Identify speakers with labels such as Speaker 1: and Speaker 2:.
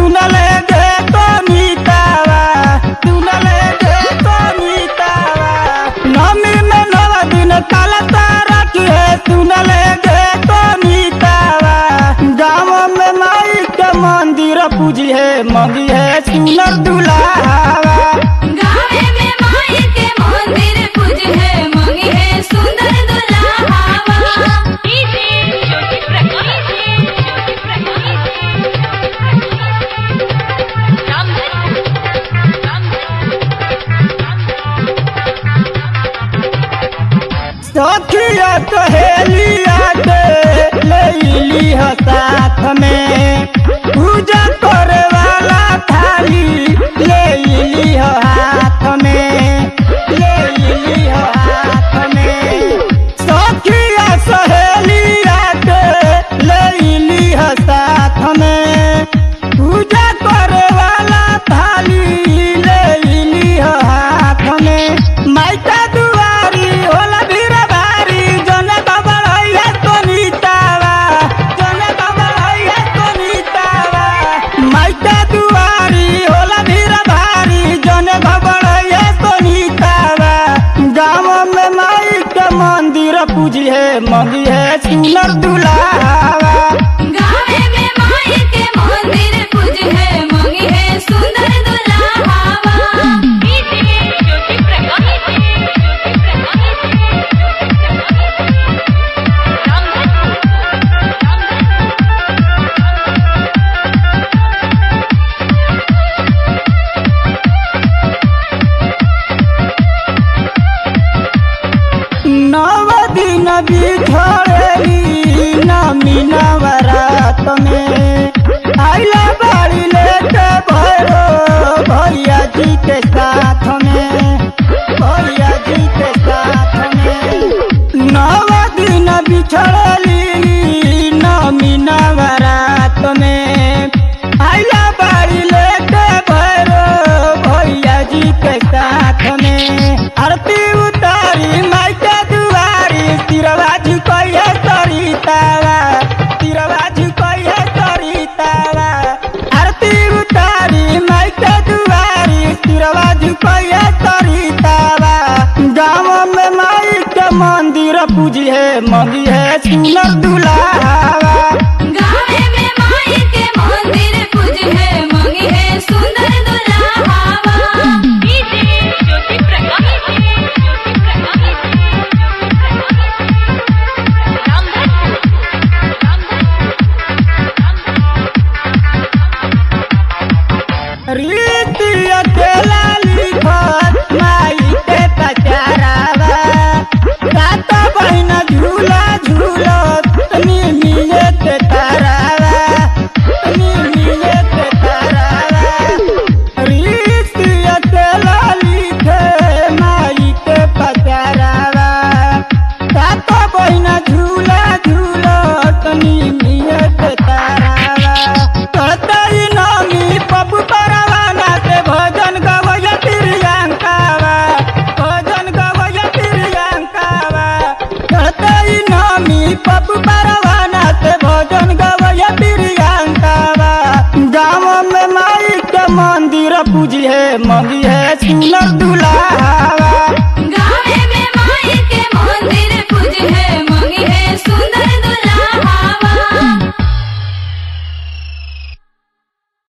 Speaker 1: सुनले गे तो नीतावा, सुनले गे तो नीतावा। नमी में 9 दिन काला तारा की है, सुनले गे तो नीतावा। गाँव में माई के मंदिर पूजी है, मंगी है सुनर दुल्हावा। सखिया सहेलिया के ले साथ में, पूजा करे वाला थाली ले हाथ में, ले हाथ में। सखिया सहेलिया के ले साथ में, पूजा करे वाला थाली ले हाथ में। माइका दुआरी होला पूजी है, मंगी है सुनर दुल्हावा।
Speaker 2: गावे में माई के मंदिर पूजी है, मंगी है सुंदर दुल्हावा।
Speaker 1: बिछड़ेली नमी नवरात में, आइला बाड़ी लेके भैरो भैया जी के साथ में, भैया जी के साथ में। 9 दिन बिछड़ेली नमी नवरात में, आइला बाड़ी लेके भैरो भैया जी के साथ में। आरती उतारी माई के दुआरी, तिरवा झुकइए सरितावा, तिरवा झुकइए सरितावा। आरती उतारी माई के दुआरी, तिरवा झुकइए सरितावा। गाँव में माई के मंदिर पूजी है, मंगी है सुनर दुल्हावा।
Speaker 2: गावे में माई के मंदिर पूजी है, मंगी है सुंदर दुल्हावा।
Speaker 1: रीति अकेला लिखत माई के पचारावा, सात बहिना झूला झूलत निमिये के तारावा, निमिये के तारावा। रीति अकेला लिखे माई के पचारावा, सात बहिना झूला झूलत निमिये के तारावा। कहतई नामी पप्पू परवाना से भजन गवैया प्रियंकावा, भजन गवैया प्रियंकावा। कहतई नामी पप्पू परवाना से भजन गवैया प्रियंकावा। गाँव में माई के मंदिर पूजी है, मंगी है सुनर दुल्हावा।